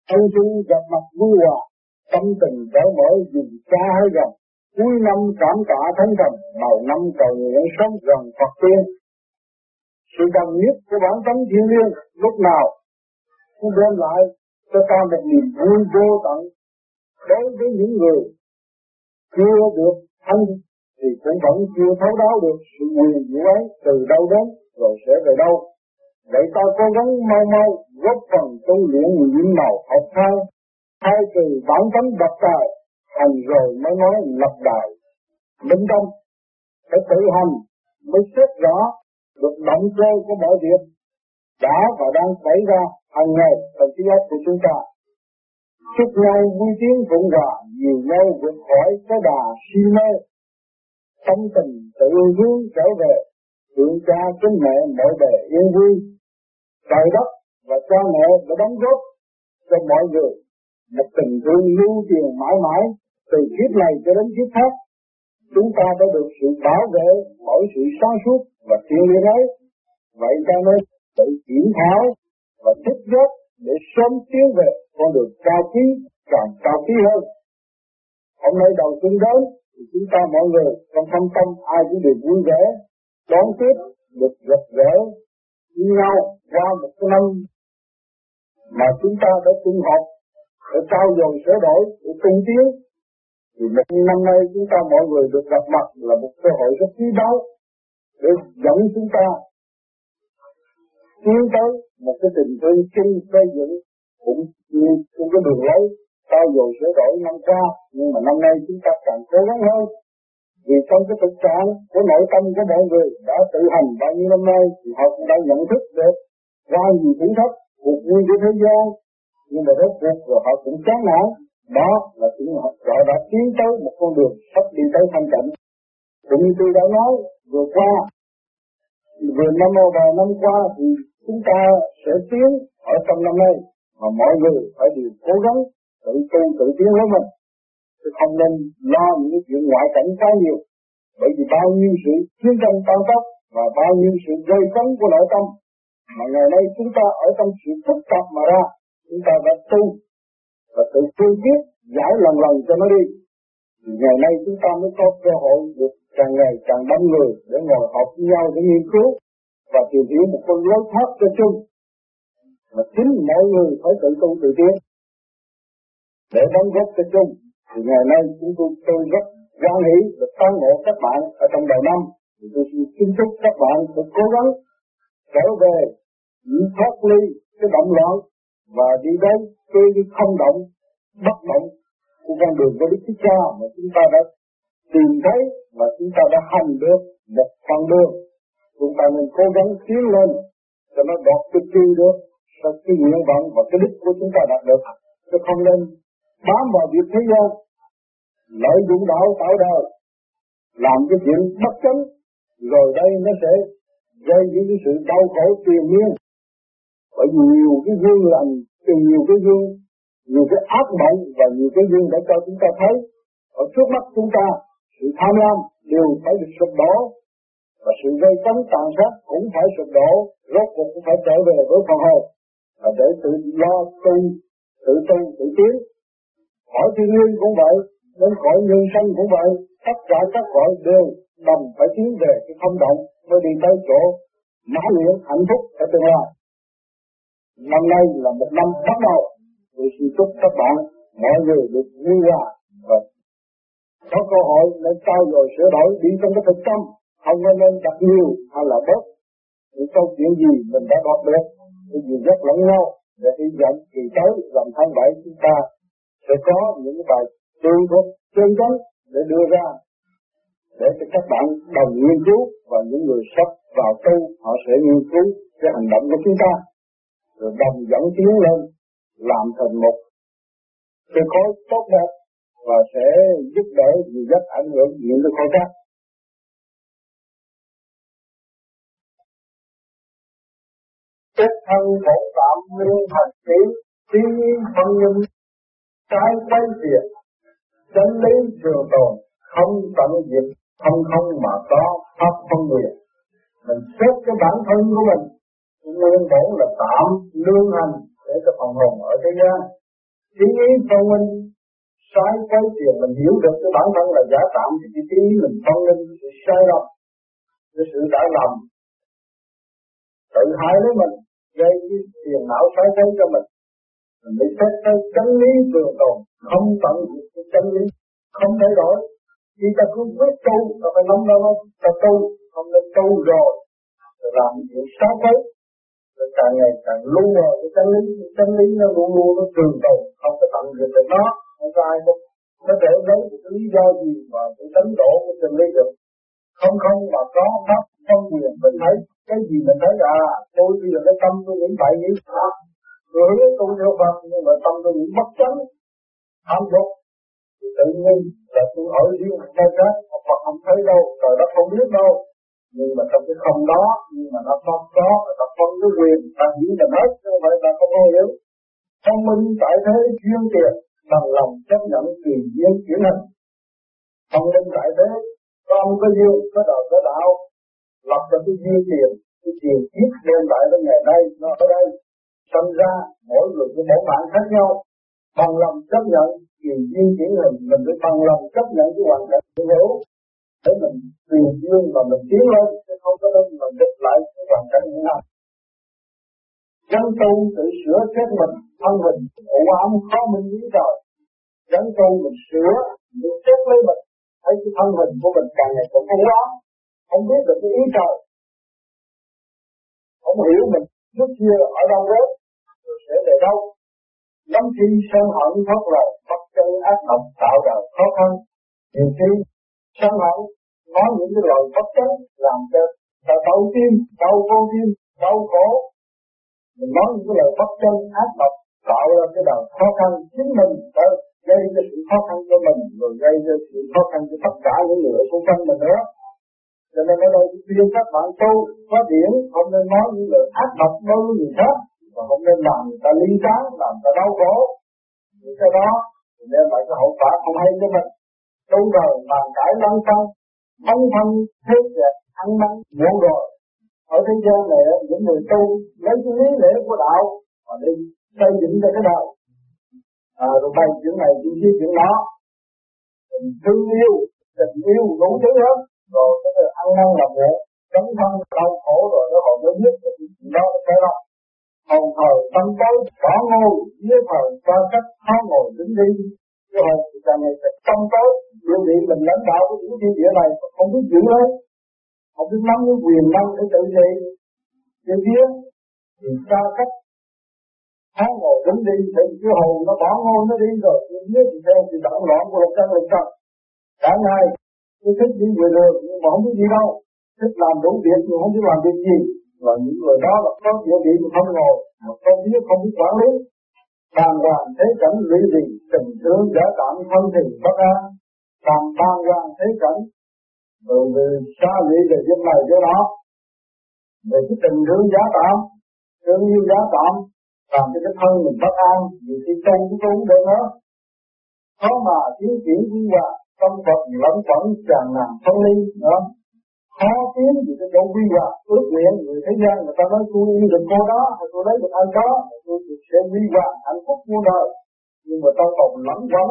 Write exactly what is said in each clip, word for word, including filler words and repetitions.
Ân chung gặp mặt vui hòa, tâm tình cởi mở dù xa hay gần. Cuối năm cảm tạ thánh thần, đầu năm cầu nguyện sống gần Phật tiên. Sự cần nhất của bản tánh thiên liêng lúc nào cũng đem lại cho ta một niềm vui vô tận. Đối với những người chưa được thanh thì cũng vẫn chưa thấu đáo được sự quyền diệu ấy từ đâu đến rồi sẽ về đâu. Vậy ta cố gắng mau mau góp phần tu luyện những màu học thang, thay từ bản tánh độc tài, hành rồi mới nói lập đài. Minh tâm phải tự hành mới xét rõ được động cơ của mọi việc đã và đang xảy ra hàng ngày trong trí óc của chúng ta. Chúc nhau vui tiếng vượng hòa, nhiều nhau vượt khỏi cái đà si mê. Tâm tình tự hướng trở về, tượng cha kính mẹ mọi bề yên vui. Trời đất và cha mẹ đã đóng góp cho mọi người một tình thương lưu truyền mãi mãi từ kiếp này cho đến kiếp khác. Chúng ta đã được sự bảo vệ bởi sự sáng suốt và thiện liêng ấy. Vậy ta nên tự kiểm thảo và thích giác để sớm tiến về con đường cao quý càng cao quý hơn. Hôm nay đầu xuân đến thì chúng ta mọi người trong thâm tâm ai cũng đều vui vẻ đón tiếp được gặp gỡ với nhau qua một cái năm mà chúng ta đã chung học để trao dồi sửa đổi để tu tiến. Thì một năm nay chúng ta mọi người được gặp mặt là một cơ hội rất quý báu để dẫn chúng ta tiến tới một cái tình thương chung xây dựng cũng như trong cái đường lối trao dồi sửa đổi năm qua, nhưng mà năm nay chúng ta càng cố gắng hơn. Vì trong cái thực trạng của nội tâm của mọi người đã tự hành bao nhiêu năm nay thì họ cũng đã nhận thức được qua nhiều thử thách cuộc vui của thế gian, nhưng mà rốt cuộc rồi họ cũng chán nản. Đó là chúng họ đã tiến tới một con đường sắp đi tới thanh tịnh. Cũng như tôi đã nói vừa qua, vừa năm và năm qua thì chúng ta sẽ tiến ở trong năm nay, mà mọi người phải đều cố gắng tự tu tự tiến với mình, chứ không nên lo những cái chuyện ngoại cảnh quá nhiều. Bởi vì bao nhiêu sự chiến tranh tăng tốc và bao nhiêu sự gây cấn của nội tâm mà ngày nay chúng ta ở trong sự phức tạp mà ra, chúng ta đã tu và tự cương quyết giải lần lần cho nó đi. Thì ngày nay chúng ta mới có cơ hội được càng ngày càng đông người để ngồi họp với nhau để nghiên cứu và tìm hiểu một con lối thoát cho chung. Mà chính mọi người phải tự tu tự tiến để đóng góp cho chung. Thì ngày nay chúng tôi, tôi rất hoan hỷ được tán ngộ các bạn ở trong đầu năm. Thì tôi xin kính chúc các bạn phải cố gắng trở về những thoát ly cái động loạn và đi đến cái không động, bất động của con đường của Đức Thích Ca mà chúng ta đã tìm thấy và chúng ta đã hành được một con đường. Chúng ta nên cố gắng tiến lên cho nó đọt cái chi được sau cái nguyện vọng và cái đích của chúng ta đạt được, chứ không nên bám vào việc thế gian, lợi dụng đạo tạo đời, làm cái chuyện bất chánh, rồi đây nó sẽ gây những cái sự đau khổ triền miên. Bởi vì nhiều cái gương lành, nhiều cái gương, nhiều cái ác mộng và nhiều cái gương để cho chúng ta thấy ở trước mắt chúng ta sự tham lam đều phải được sụp đổ và sự gây cấn tàn sát cũng phải sụp đổ, rốt cuộc cũng phải trở về với phần hồn và để tự lo tu, tự tu, tự tiến. Khỏi thiên liêng cũng vậy, đến khỏi nhân sanh cũng vậy, tất cả các cõi đều đồng phải tiến về cái không động mới đi tới chỗ mãn nguyện hạnh phúc ở tương lai. Năm nay là một năm bắt đầu, tôi xin chúc các bạn mọi người được vui hòa và có cơ hội để trao dồi sửa đổi đi trong cái thực tâm, không nên đặt nhiều hay là bớt. Những câu chuyện gì mình đã đọc được, cái gì rất lẫn nhau để hy vọng kỳ tới làm tháng bảy chúng ta sẽ có những cái bài tương thuật chân chánh để đưa ra để cho các bạn đồng nghiên cứu và những người sắp vào tu họ sẽ nghiên cứu cái hành động của chúng ta rồi đồng dẫn tiến lên làm thành một cái khối tốt đẹp và sẽ giúp đỡ người rất ảnh hưởng những cái khối khác. Kết thân khổ tạm lương thành kỹ, thiên nhiên phân nhân, trái quay diệt, chân lý trường tồn, không tận diệt, không không mà có pháp phân quyền. Mình xét cái bản thân của mình, nguyên bổn là tạm lương hành để cho phần hồn ở thế gian, Ý nghĩ thông minh sai quấy tiền mình hiểu được cái bản thân là giả tạm thì cái ý mình thông minh sự sai lầm, cái sự đã lầm tự hại lấy mình, gây cái tiền não sai quấy cho mình. Mình bị xét tới chân lý trường tồn, không tận dụng cái chân lý, không thay đổi. Khi ta cứ quyết tu, ta phải nắm đó nó, ta tu, không nên tu rồi, rồi làm chuyện sai quấy, rồi càng ngày càng lu mờ cái chân lý, cái chân lý nó luôn luôn nó trường tồn, không có tận dụng được nó, không có ai không. Có thể lấy cái lý do gì mà cái đánh đổ của chân lý được. Không không mà có pháp phân quyền mình thấy cái gì mình thấy à tôi bây giờ cái tâm tôi nghĩ bậy nghĩ pháp tôi hướng tôi theo Phật nhưng mà tâm tôi nghĩ bất chánh tham dục thì tự nhiên là tôi ở riêng nơi khác Phật không thấy đâu trời đất không biết đâu nhưng mà trong cái không đó nhưng mà nó không có ta phân cái quyền ta hiểu mình hết chứ không phải ta không có hiểu. Thông minh tại thế chuyên tiền bằng lòng chấp nhận tùy duyên chuyển hình. Thông minh tại thế con có duyên có đời có đạo lập ra cái duyên tiền cái tiền kiếp đem lại đến ngày nay nó ở đây sinh ra mỗi người có mỗi bản khác nhau bằng lòng chấp nhận tùy duyên chuyển hình mình phải bằng lòng chấp nhận cái hoàn cảnh hiện hữu để mình tùy duyên mà mình tiến lên chứ không có nên mình đứt lại cái hoàn cảnh hiện nay. Gắn tu tự sửa chết mình thân hình ủ ám khó minh lý trời gắn tu mình sửa mình chết lấy mình thấy cái thân hình của mình càng ngày càng ủ ám không biết được cái ý trời không hiểu mình trước kia ở đâu đó rồi sẽ về đâu lắm khi sân hận thoát lời bắt chân ác độc tạo ra khó khăn nhiều khi sân hận nói những cái lời bất chánh làm cho ta đau tim đau vô tim đau khổ mình nói những cái lời bất chánh ác độc tạo ra cái đời khó khăn chính mình đã gây ra sự khó khăn cho mình rồi gây ra sự khó khăn cho tất cả những người xung quanh mình nữa. Cho nên ở đây khuyên các bạn tu có điển không nên nói những lời ác độc đối với người khác và không nên làm người ta ly tán làm người ta đau khổ. Những cái đó đem lại cái hậu quả không hay cho mình. Tu đời bàn cãi lăng xăng bắn thân thế dệt ăn năn muộn rồi. Ở thế gian này những người tu lấy cái lý lẽ của đạo mà đi xây dựng cho cái đời. À, rồi bày chuyện này chuyện kia chuyện đó thương yêu tình yêu đủ thứ hết rồi cái này ăn năn làm việc cấn thân đau khổ rồi nó còn mới biết được chuyện đó là cái đó hồn thời tâm tối bỏ ngôi dưới thời qua cách khó ngồi đứng đi cái hồi thì càng ngày sẽ tâm tối điều điện mình lãnh đạo của những thiên địa này không biết giữ hết không biết nắm cái quyền năng để tự trị cái phía thì xa cách khó ngồi đứng đi thì cái hồn nó bỏ ngôi nó đi rồi cái phía thì theo thì động loạn của lục căn lục trần cả ngày tôi thích đi về đường nhưng mà không biết gì đâu thích làm đủ việc nhưng không biết làm việc gì và những người đó là có địa vị mà không ngồi mà không biết không biết quản lý bàn hoàng thế cảnh lụy gì tình thương giả tạm thân thì bất an làm bàn hoàng thế cảnh rồi về xa lụy về việc này cho nó về cái tình thương giả tạm thương yêu giả tạm làm cho cái thân mình bất an vì khi tu cũng tu không được nữa khó mà tiến triển quy hòa tâm Phật lẫn quẩn tràn ngàn phân ly nữa khó tiến vì cái chỗ quy hòa ước nguyện người thế gian người ta nói tôi yêu được cô đó hay tôi lấy được anh đó tôi sẽ quy hòa hạnh phúc muôn đời nhưng mà tôi còn lẫn quẩn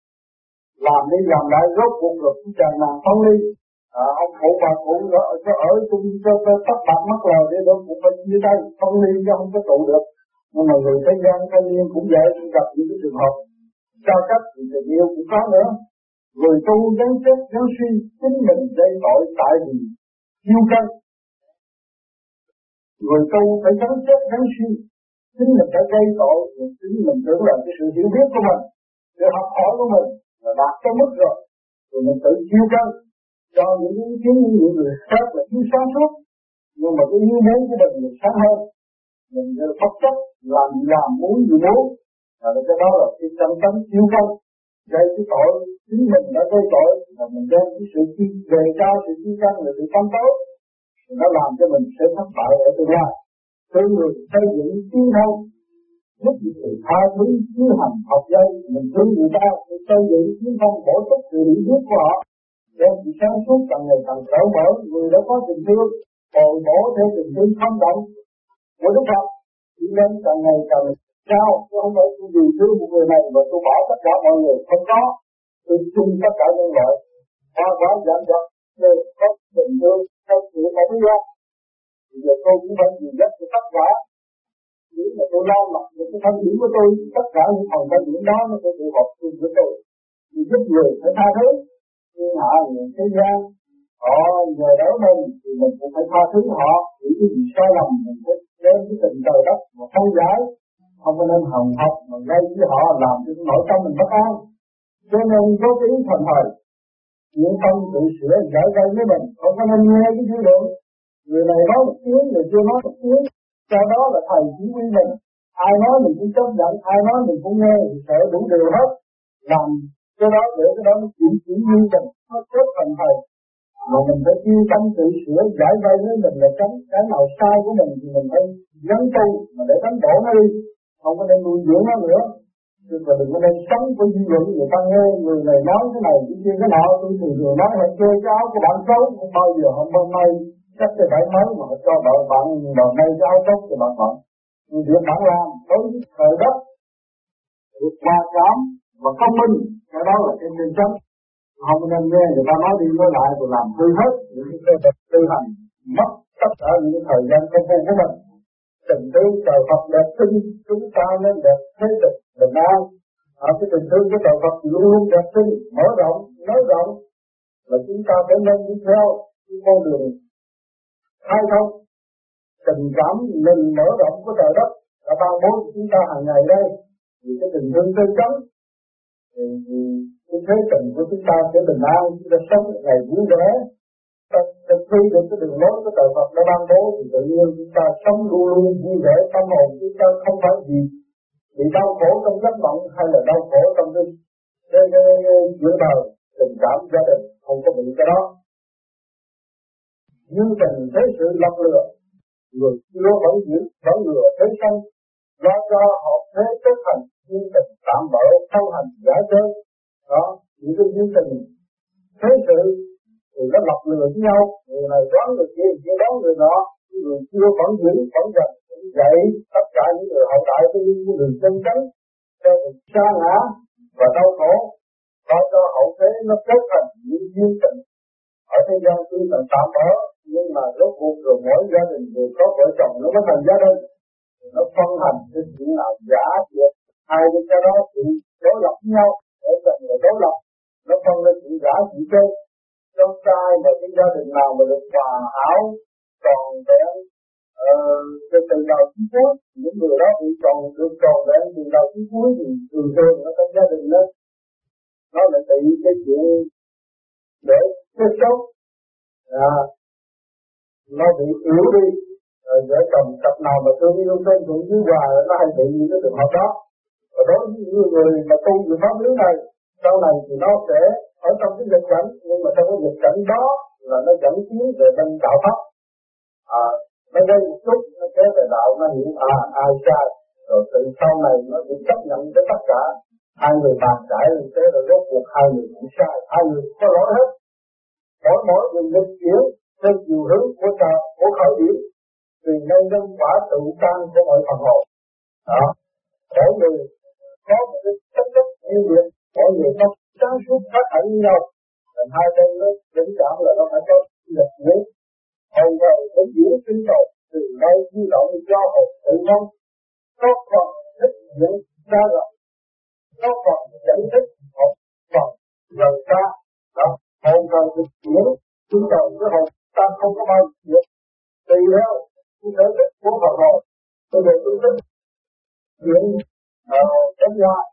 làm đi làm lại rốt cuộc rồi cũng tràn ngàn phân ly à, ông phụ bà phụ ở cho ở chung cho tắt bạc mất lờ để được một bên như đây phân ly chứ không có trụ được nhưng mà người thế gian thanh niên cũng vậy cũng gặp những cái trường hợp cao cấp thì tình yêu cũng có nữa người tu gắn chết gắn suy chính mình gây tội tại vì yêu cân người tu phải gắn chết gắn suy chính mình đã gây tội chính mình tưởng là cái sự hiểu biết của mình sự học hỏi của mình là đạt tới mức rồi rồi mình tự yêu cân cho những ý kiến của những người khác là thiếu sáng suốt nhưng mà cái yêu muốn của mình là sáng hơn mình bất chấp làm làm muốn gì muốn và cái đó là cái tâm tánh yêu cân gây cái tội chính mình đã gây tội và mình đem cái sự chi đề cao sự chi căn là sự tâm tối nó làm cho mình sẽ thất bại ở tương lai thương người xây dựng tiến thân giúp sự tha thứ tiến hành học dây mình thương người ta để xây dựng tiến thân bổ túc sự lý thuyết của họ đem sự sáng suốt càng ngày càng cởi mở người đã có tình thương bồi bổ theo tình thương không động của Đức Phật đi lên càng ngày càng sao? Tôi không phải tôi vì thương một người này mà tôi bỏ tất cả mọi người, không có. Tôi chung tất cả nhân loại, hoa quả giảm dật đều có tình thương, theo sự phải lý do. Bây giờ tôi cũng phải nhìn rất cho tất cả. Nếu mà tôi lo mặc được cái thân điểm của tôi, tất cả những phần thân điểm đó nó sẽ phù hợp chung với tôi. Thì giúp người phải tha thứ, nhưng hạ người thế gian họ nhờ đỡ mình thì mình cũng phải tha thứ họ. Vì cái gì sai lầm mình phải đem cái tình trời đất mà không giải, không có nên hồng học mà gây với họ làm cho nội tâm mình bất an. Cho nên có cái ý thành thời, những tâm tự sửa giải gây với mình, không có nên nghe cái dư luận. Người này nói một tiếng, người kia nói một tiếng, sau đó là thầy chỉ huy mình. Ai nói mình cũng chấp nhận, ai nói mình cũng nghe, thì sợ đủ điều hết. Làm cái đó để cái đó nó chuyển chuyển như mình, nó tốt thành thầy. Mà mình phải chuyên tâm tự sửa giải vây với mình là tránh cái nào sai của mình thì mình phải gắn tu mà để đánh đổ nó đi, không có nên nuôi dưỡng nó nữa. Chứ mà đừng có nên sống với dư luận người ta nghe người này nói cái này cái kia cái nọ. Tôi thường thường nói là chơi cái áo của bạn xấu không bao giờ hôm hôm nay chắc cái phải mới mà cho bạn bạn bạn nay cái áo tốt cho bạn bạn. Việc bạn làm đối với thời đất được hòa cảm và công minh, cái đó là cái chân chánh. Không nên nghe người ta nói đi nói lại rồi làm hư hết những cái cơ thể tư hành, mất tất cả những cái thời gian công phu của mình. Tình thương trời Phật đẹp sinh chúng ta nên đẹp thế tịch bình an. Ở cái tình thương của trời Phật luôn luôn đẹp sinh, mở rộng, nới rộng là chúng ta phải nên đi theo cái con đường khai thông tình cảm mình mở rộng của trời đất đã ban bố cho chúng ta hàng ngày đây. Vì cái tình thương chân chánh thì, thì cái thế tình của chúng ta sẽ bình an, chúng ta sống một ngày vui vẻ. Thực thi được cái đường lối của trời Phật đã ban bố thì tự nhiên chúng ta sống luôn luôn vui vẻ, tâm hồn chúng ta không phải gì bị đau khổ trong giấc mộng hay là đau khổ trong cái cái giữa đời tình cảm gia đình, không có bị cái đó. Nhưng tình thế sự lọc lừa, người chưa vẫn giữ vẫn lừa thế sanh, lo cho họ thế tất hành nhưng tình tạm bỡ sâu hành giả chơi. Đó, những cái những tình thế sự thì nó lọc lừa với nhau, người này đoán người kia, người kia đoán người nọ, người chưa vẫn giữ vẫn dần vậy. Tất cả những người hậu đại của những đường chân chánh theo sự sa ngã và đau khổ, lo cho hậu thế nó kết thành những duyên tình ở thế gian tuy là tạm bỡ, nhưng mà rốt cuộc rồi mỗi gia đình đều có vợ chồng nó mới thành gia đình. Nó phân hành cái chuyện nào giả thiệt, hai đứa cái đó thì đối lập với nhau, để dần rồi đối lập, nó phân lên chuyện giả chuyện chơi. Trong trai mà cái gia đình nào mà được hòa hảo tròn vẹn từ từ đầu đến cuối, những người đó bị tròn được tròn vẹn từ đầu đến cuối thì thường thường ở trong gia đình đó nó lại bị cái chuyện để chết sốt, à, nó bị yếu đi. Rồi vợ chồng cặp nào mà thương yêu trên cũng dưới hòa nó hay bị những cái trường hợp đó. Và đối với những người mà tu về pháp lý này, sau này thì nó sẽ ở trong cái dịch cảnh, nhưng mà trong cái dịch cảnh đó là nó dẫn tiến về bên đạo pháp. À, nó gây một chút, nó kéo về đạo, nó hiểu à ai sai, rồi từ sau này nó cũng chấp nhận với tất cả. Hai người bàn cãi như thế rồi rốt cuộc hai người cũng sai, hai người có lỗi hết. Mỗi mỗi người dịch chuyển theo chiều hướng của trời, của khởi điểm, vì nhân dân quả tự tan của mọi phần hồn. Đó, mỗi người có một cái chất chất như vậy, mỗi người có sáng suốt khác hẳn như nhau. Thành hai bên nó định cảm là nó phải có lực nhé. Hồn rồi cũng giữ sinh tồn, từ đây di động cho hồn tự mong. Có phần thích những xa rộng, có phần dẫn thích một phần gần xa. Đó, hồn rồi được chuyển sinh tồn với hồn ta không có bao giờ tùy theo cái sở thích của phần hồn. Bây giờ tôi thích chuyện ở ngoài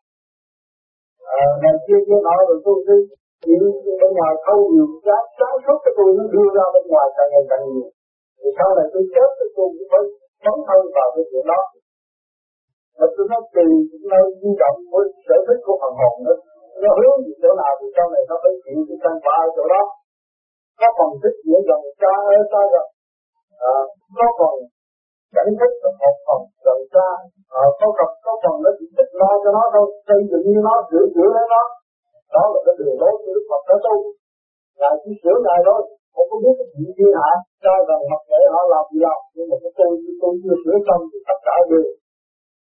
này kia kia nọ rồi tôi đi chuyện bên ngoài không nhiều sáng sáng suốt cái tôi nó đưa ra bên ngoài càng ngày càng nhiều. Thì sau này tôi chết thì tôi cũng phải bấm thân vào cái chuyện đó. Và tôi nói tùy những nơi di động với sở thích của phần hồn nữa, nó hướng gì chỗ nào thì sau này nó phải chịu cái căn quả ở chỗ đó. Có phần thích dễ gần xa ở xa gần, à, có phần cảnh thích là một phần gần xa, à, có phần có phần nó chỉ thích lo cho nó thôi, xây dựng như nó, sửa sửa lấy nó. Đó là cái đường lối của Đức Phật đã tu. Ngài chỉ sửa Ngài thôi, không có biết cái chuyện thiên hạ, cho rằng mặc kệ họ làm gì làm, nhưng mà cái tôi tôi chưa sửa xong thì tất cả đều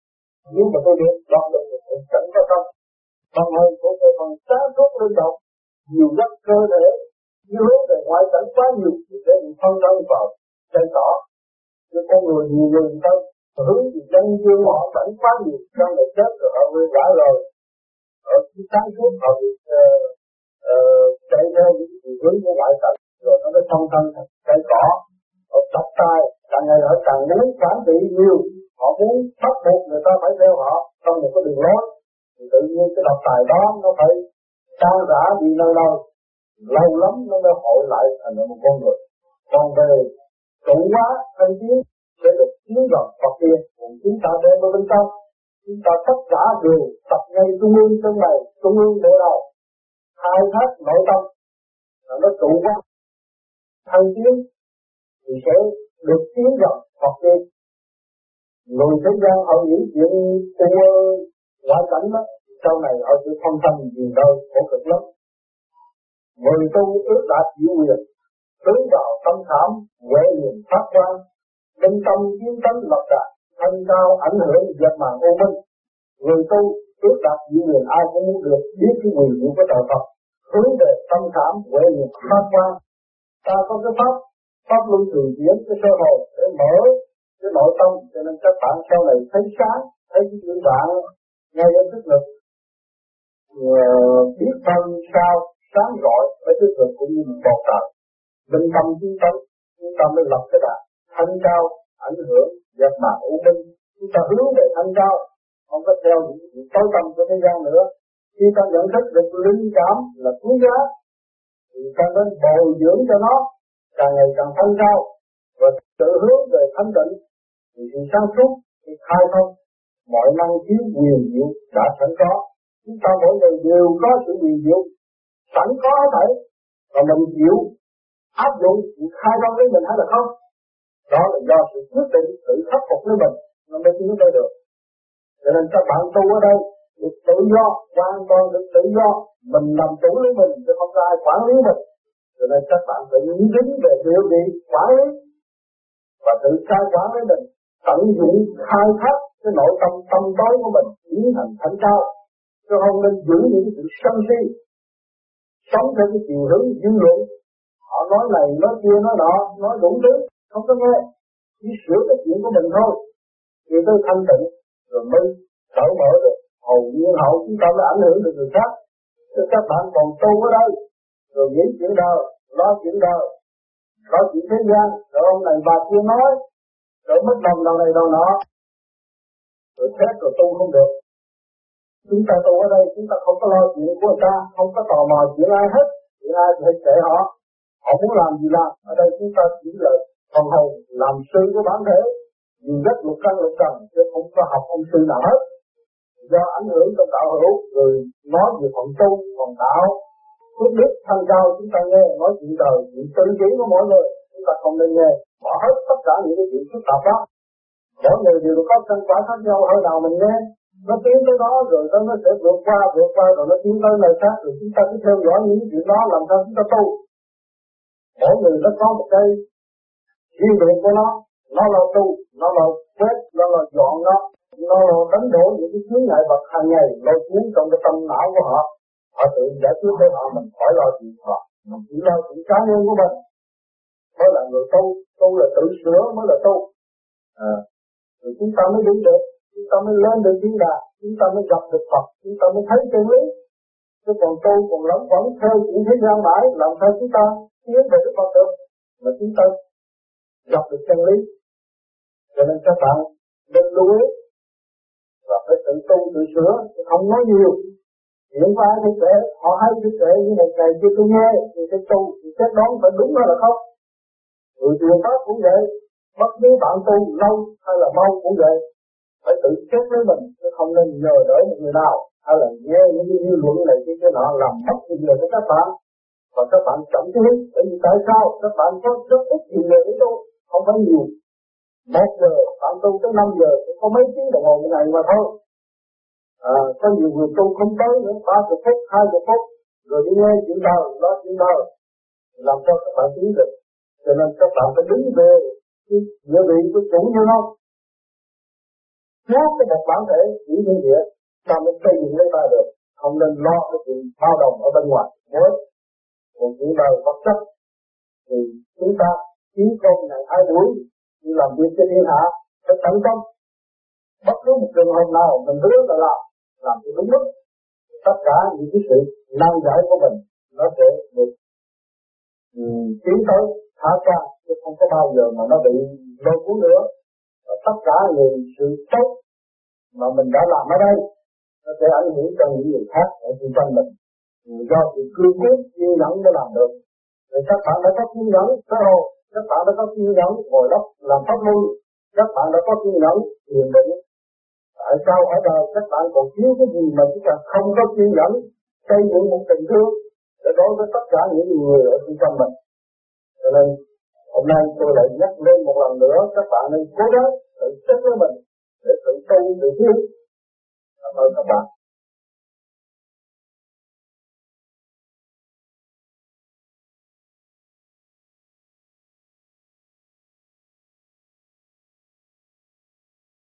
nếu mà tôi được đọc được thì tôi chẳng có tâm. Phần hồn của tôi còn sáng suốt linh động, nhiều rất cơ thể, như hướng về ngoại cảnh quá nhiều để bị phân thân vào cây cỏ. Chứ con người nhiều người ta hướng thì dân dương họ vẫn quá nhiều, trong này chết rồi họ quên đã rồi. Ở khi sáng suốt họ bị uh, uh, chạy theo những gì hướng của ngoại cảnh, rồi nó mới phân thân thành cây cỏ. Họ tập tay, càng ngày họ càng muốn phản trị nhiều, họ muốn bắt buộc người ta phải theo họ trong một cái đường lối. Thì tự nhiên cái độc tài đó nó phải tan rã đi nơi đâu, lâu lắm nó mới hội lại thành một con người. Còn về trụ hóa thân tiến để được tiến gần Phật tiên, còn chúng ta đem vào bên trong, chúng ta tất cả đều tập ngay trung ương trong này, trung ương bộ đầu, khai thác nội tâm, là nó trụ hóa thân tiến thì sẽ được tiến gần Phật tiên. Người thế gian họ nghĩ chuyện tu ngoại cảnh đó, sau này họ sẽ thông thanh gì đâu, khổ cực lắm. Người tu ước đạt diệu quyền, hướng vào tâm khảm, huệ liền phát quang, tinh tâm kiến tánh lập đạt, thanh cao ảnh hưởng dẹp màn ô minh. Người tu ước đạt diệu quyền, ai cũng muốn được biết cái quyền diệu của trời Phật, hướng về tâm khảm, huệ liền phát quang. Ta có cái pháp, pháp luân thường chuyển cái sơ hồn để mở cái nội tâm, cho nên các bạn sau này thấy sáng, thấy những bạn ngay ở thức lực, biết phân sao sáng rọi với thức lực cũng như một bầu trời. Bình tâm chúng ta, chúng ta mới lập cái đà thanh cao ảnh hưởng dẹp màn u minh. Chúng ta hướng về thanh cao, không có theo những chuyện tối tâm của thế gian nữa. Khi ta nhận thức được linh cảm là quý giá, thì ta nên bồi dưỡng cho nó càng ngày càng thanh cao và tự hướng về thanh tịnh. Thì sự sáng suốt, thì khai thông mọi năng khiếu quyền diệu đã sẵn có. Chúng ta mỗi người đều có sự quyền diệu sẵn có hết thảy, và mình chịu áp dụng, chịu khai thông với mình hay là không? Đó là do sự quyết định tự khắc phục với mình, nó mới tiến tới được. Cho nên các bạn tu ở đây được tự do, hoàn toàn được tự do, mình làm chủ lấy mình chứ không có ai quản lý mình. Cho nên các bạn tự nghĩ đến về điều gì quản lý và tự khai quản với mình, tận dụng khai thác cái nội tâm tâm tối của mình biến thành thánh cao, chứ không nên giữ những sự sân si, sống theo cái chiều hướng dư luận. Họ nói này, nói kia, nói nọ, nói đủ thứ, không có nghe, chỉ sửa cái chuyện của mình thôi. Thì tôi thanh tịnh rồi mới cởi mở được, hầu nhiên hậu chúng ta mới ảnh hưởng được người khác. Chứ các bạn còn tu ở đây, rồi nghĩ chuyện đời, lo chuyện đời, lo chuyện thế gian, rồi ông này bà kia nói, rồi mất đồng đầu này đầu nọ, rồi xét rồi tu không được. Chúng ta tu ở đây, chúng ta không có lo chuyện của người ta, không có tò mò chuyện ai hết, chuyện ai thì hãy kệ họ, họ muốn làm gì làm. Ở đây chúng ta chỉ là phần hồn làm sư của bản thể, dù rất lục căn lục trần, chứ không có học ông sư nào hết. Do ảnh hưởng trong đạo hữu, rồi nói về phần tu, phần đạo, phước đức thanh cao, chúng ta nghe nói chuyện đời, chuyện tư trí của mỗi người, chúng ta không nên nghe, bỏ hết tất cả những cái chuyện phức tạp đó. Mỗi người đều có căn quả khác nhau, hơi nào mình nghe, nó tiến tới đó rồi nó nó sẽ vượt qua, vượt qua rồi nó tiến tới nơi khác, rồi chúng ta cứ theo dõi những chuyện đó làm sao chúng ta tu. Mỗi người nó có một cái riêng biệt của nó, nó là tu, nó là quét, nó là dọn nó, nó là đánh đổ những cái chướng ngại vật hàng ngày lôi cuốn trong cái tâm não của họ. Họ tự giải quyết với họ, mình khỏi lo chuyện họ, mình chỉ lo chuyện cá nhân của mình. Mới là người tu, tu là tự sửa mới là tu. À, rồi chúng ta mới đứng được, chúng ta mới lên được thiên đàng, chúng ta mới gặp được Phật, chúng ta mới thấy chân lý. Chứ còn tu còn lắm vẫn theo chuyện thế gian mãi, làm sao chúng ta tiến về Đức Phật được, mà chúng ta gặp được chân lý. Cho nên các bạn nên lưu ý và phải tự tu tự sửa, không nói nhiều. Chuyện của ai thì kệ, họ hay thì kệ, nhưng một ngày chưa tôi nghe thì phải tu, thì xét đoán phải đúng hay là không. Người truyền pháp cũng vậy, bất cứ bạn tu lâu hay là mau cũng vậy, phải tự xét với mình, chứ không nên nhờ đỡ một người nào, hay là nghe những cái dư luận này cái nọ làm mất tiền lời của các bạn, và các bạn chậm tiến. Bởi vì tại sao các bạn có rất ít tiền lời để tu, không phải nhiều. Một giờ bạn tu tới năm giờ cũng có mấy tiếng đồng hồ một ngày mà thôi. À, có nhiều người tu không tới nữa, ba chục phút, hai chục phút, rồi đi nghe chuyện đời, lo chuyện đời, làm cho các bạn tiến được. Cho nên các bạn phải đứng về cái địa vị của chủ nhân không. Trước cái một bản thể chỉ thiên địa ta mới xây dựng lấy ta được, không nên lo cái chuyện bao đồng ở bên ngoài. Mới còn chuyện đời vật chất thì chúng ta kiếm công ngày hai buổi đi làm việc cho thiên hạ phải tận tâm. Bất cứ một trường hợp nào mình hứa là làm làm cho đúng lúc, tất cả những cái sự nan giải của mình nó sẽ được um, tiến tới thả ra, chứ không có bao giờ mà nó bị lôi cuốn nữa. Và tất cả những sự tốt mà mình đã làm ở đây nó sẽ ảnh hưởng cho những người khác ở xung quanh mình. Do sự cương quyết kiên nhẫn mới làm được. Thì các bạn đã có kiên nhẫn xã hội, các bạn đã có kiên nhẫn ngồi đất làm pháp luân, các bạn đã có kiên nhẫn thiền định. Tại sao ở đời các bạn còn thiếu cái gì mà chúng ta không có kiên nhẫn xây dựng một tình thương để đối với tất cả những người ở xung quanh mình. Cho nên hôm nay tôi lại nhắc lên một lần nữa, các bạn nên cố gắng tự xét với mình để tự tu tự tiến. Cảm ơn các bạn.